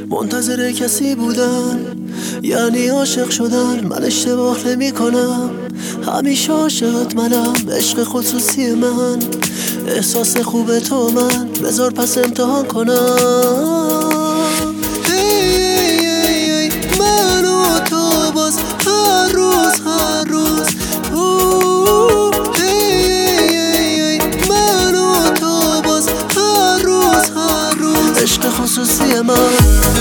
منتظر کسی بودن یعنی عاشق شدن. من اشتباه نمی کنم، همیشه عاشقت منم. عشق خصوصی من، احساس خوب تو من. بذار پس امتحان کنم. من و تو باز هر روز من و تو باز هر روز عشق خصوصی من.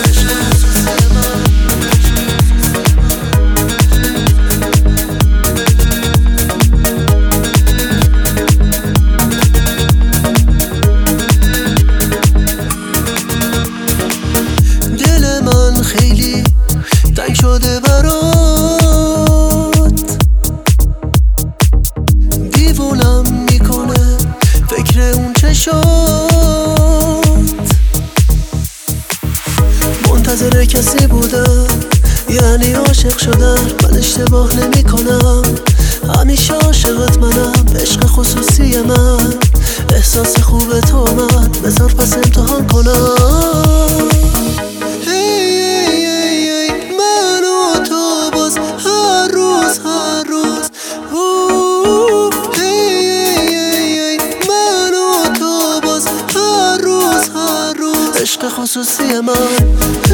دل من خیلی تنگ شده برات، دیوونم میکنه فکر اون چشات. منتظر کسی بودم یعنی عاشق شدن. من اشتباه نمی کنم، همیشه عاشقت منم. عشق خصوصی من، احساس خوب تو من. بذار پس امتحان کنم. من و تو باز هر روز من و تو باز هر روز عشق خصوصی من.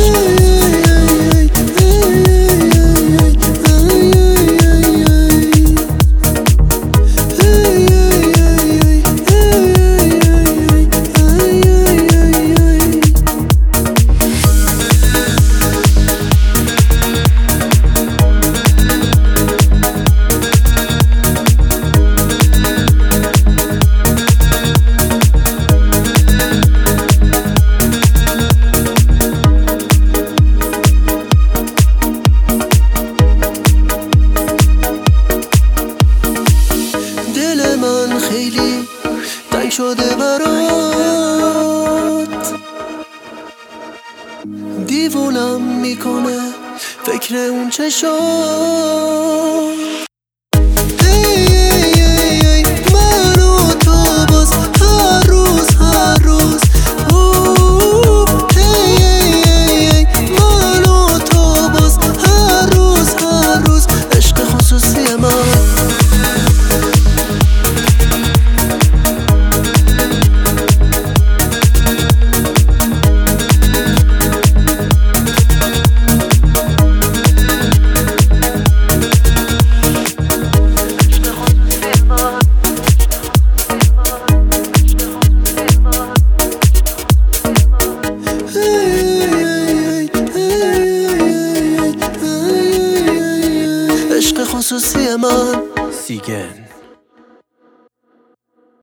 من خیلی تنگ شده برات، دیوونم میکنه فکر اون چشات. من و تو باز هر روز من و تو باز هر روز عشق خصوصی من. عشق خصوصی من. سیگن